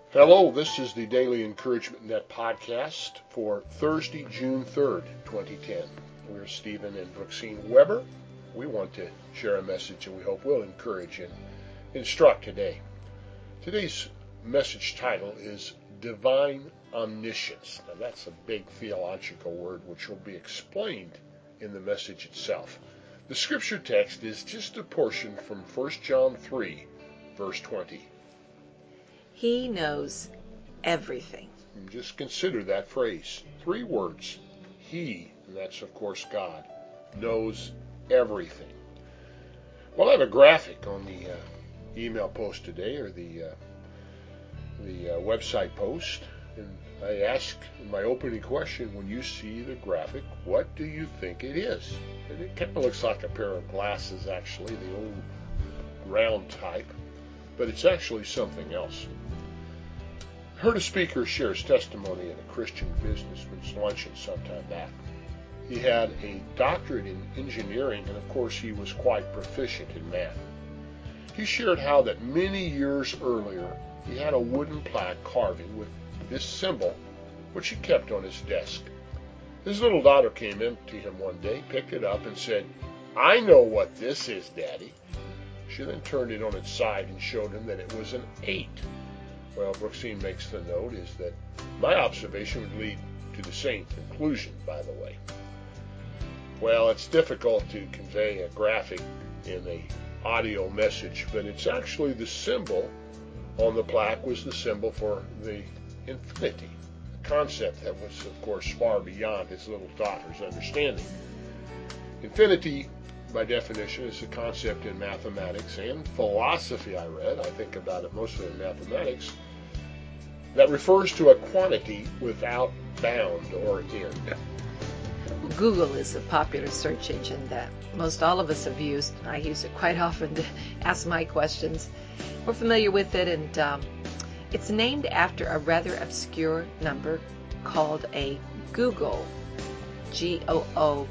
Hello, this is the Daily Encouragement Net podcast for Thursday, June 3rd, 2010. We're Stephen and Brooksine Weber. We want to share a message and we hope will encourage and instruct today. Today's message title is Divine Omniscience. Now that's a big theological word which will be explained in the message itself. The scripture text is just a portion from 1 John 3, verse 20. He knows everything. And just consider that phrase. 3 words. He, and that's of course God, knows everything. Well, I have a graphic on the email post today, or the website post, and I ask in my opening question, when you see the graphic, what do you think it is? And it kind of looks like a pair of glasses, actually, the old round type, but it's actually something else. I heard a speaker share his testimony at a Christian businessman's luncheon sometime back. He had a doctorate in engineering, and of course he was quite proficient in math. He shared how that many years earlier he had a wooden plaque carving with this symbol, which he kept on his desk. His little daughter came in to him one day, picked it up, and said, "I know what this is, Daddy." She then turned it on its side and showed him that it was an 8. Well, Brooksine makes the note is that my observation would lead to the same conclusion, by the way. Well, it's difficult to convey a graphic in an audio message, but it's actually the symbol on the plaque was the symbol for the infinity, a concept that was, of course, far beyond his little daughter's understanding. Infinity, by definition, is a concept in mathematics and philosophy. I think about it mostly in mathematics, that refers to a quantity without bound or end. Google is a popular search engine that most all of us have used. I use it quite often to ask my questions. We're familiar with it, and it's named after a rather obscure number called a googol, Googol.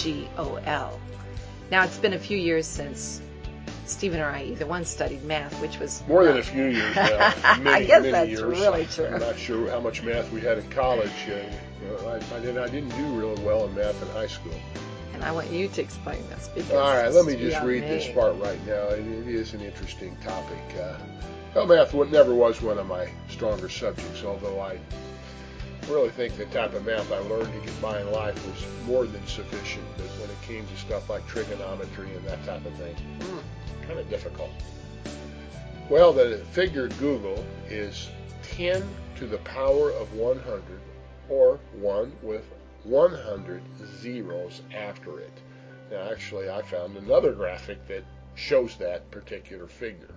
Now, it's been a few years since Stephen or I either one studied math, which was more than a few years now. I guess that's years. Really true. I'm not sure how much math we had in college. I didn't do really well in math in high school. And I want you to explain this. Because all right, let me just read this part right now. It is an interesting topic. Math never was one of my stronger subjects, although I really think the type of math I learned to get by in life was more than sufficient. But when it came to stuff like trigonometry and that type of thing, kind of difficult. Well, the figure googol is 10 to the power of 100, or 1 with 100 zeros after it. Now, actually, I found another graphic that shows that particular figure.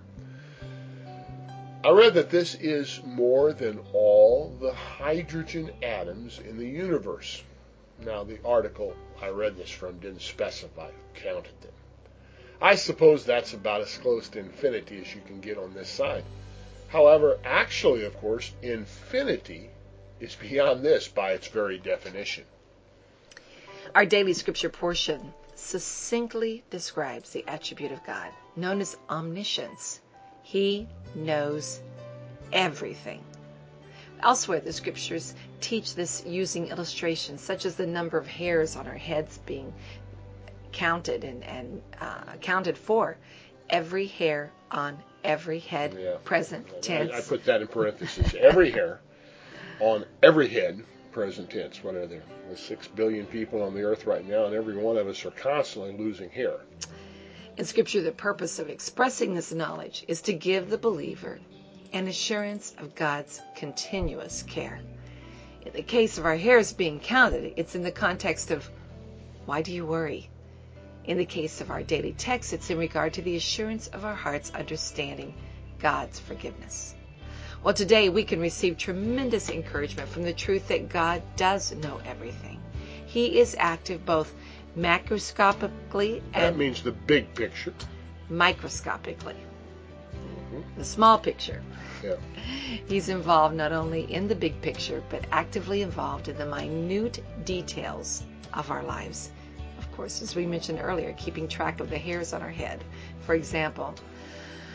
I read that this is more than all the hydrogen atoms in the universe. Now, the article I read this from didn't specify who counted them. I suppose that's about as close to infinity as you can get on this side. However, actually, of course, infinity is beyond this by its very definition. Our daily scripture portion succinctly describes the attribute of God, known as omniscience. He knows everything. Elsewhere, the scriptures teach this using illustrations such as the number of hairs on our heads being counted and accounted for. Every hair on every head, present tense. I put that in parentheses. Every hair on every head, present tense. What are there? There's 6 billion people on the earth right now, and every one of us are constantly losing hair. In Scripture, the purpose of expressing this knowledge is to give the believer an assurance of God's continuous care. In the case of our hairs being counted, it's in the context of, why do you worry? In the case of our daily text, it's in regard to the assurance of our hearts understanding God's forgiveness. Well, today we can receive tremendous encouragement from the truth that God does know everything. He is active both macroscopically and... That means the big picture. Microscopically. The small picture. Yeah. He's involved not only in the big picture, but actively involved in the minute details of our lives. Of course, as we mentioned earlier, keeping track of the hairs on our head. For example,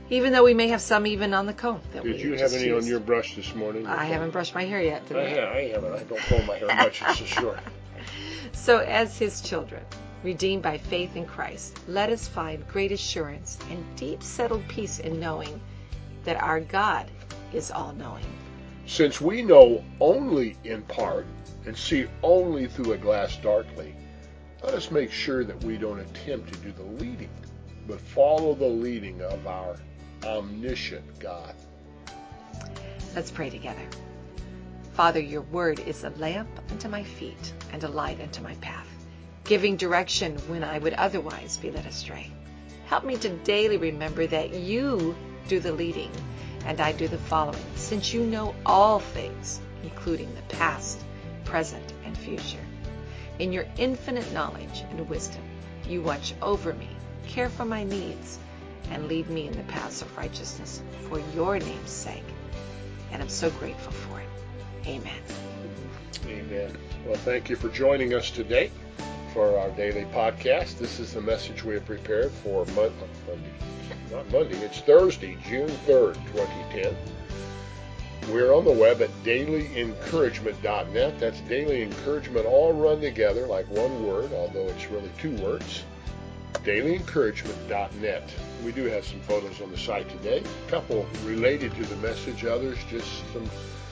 Even though we may have some even on the comb. Did you have any on your brush this morning? I haven't brushed my hair yet today. I haven't. I don't comb my hair much, it's so short. So as his children, redeemed by faith in Christ, let us find great assurance and deep settled peace in knowing that our God is all-knowing. Since we know only in part and see only through a glass darkly, let us make sure that we don't attempt to do the leading, but follow the leading of our omniscient God. Let's pray together. Father, your word is a lamp unto my feet and a light unto my path, giving direction when I would otherwise be led astray. Help me to daily remember that you do the leading and I do the following, since you know all things, including the past, present, and future. In your infinite knowledge and wisdom, you watch over me, care for my needs, and lead me in the paths of righteousness for your name's sake. And I'm so grateful for it. Amen. Amen. Well, thank you for joining us today for our daily podcast. This is the message we have prepared for it's Thursday, June 3rd, 2010. We're on the web at dailyencouragement.net. That's daily encouragement, all run together like one word, although it's really two words. dailyencouragement.net. We do have some photos on the site today, a couple related to the message, others just some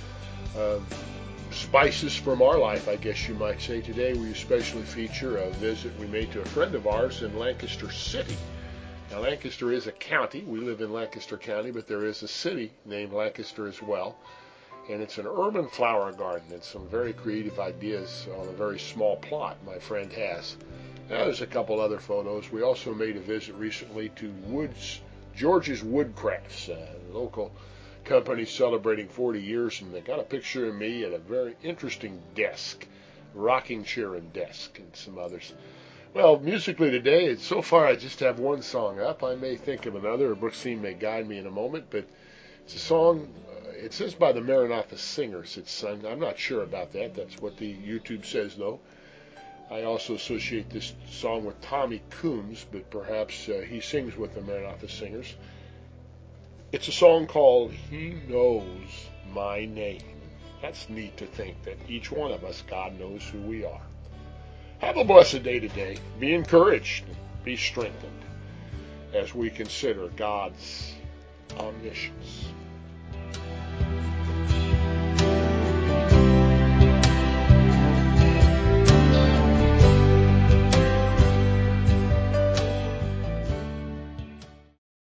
spices from our life, I guess you might say. Today we especially feature a visit we made to a friend of ours in Lancaster City. Now, Lancaster is a county. We live in Lancaster County, but there is a city named Lancaster as well. And it's an urban flower garden. It's some very creative ideas on a very small plot my friend has. Now, there's a couple other photos. We also made a visit recently to George's Woodcrafts, a local company celebrating 40 years, and they got a picture of me at a very interesting desk, rocking chair and desk, and some others. Well, musically today, so far I just have one song up. I may think of another, or Brooksine may guide me in a moment, but it's a song, it says by the Maranatha Singers. It's sung, I'm not sure about that. That's what the YouTube says, though. I also associate this song with Tommy Coombs, but perhaps he sings with the Maranatha Singers. It's a song called He Knows My Name. That's neat to think that each one of us, God knows who we are. Have a blessed day today. Be encouraged. Be strengthened as we consider God's omniscience.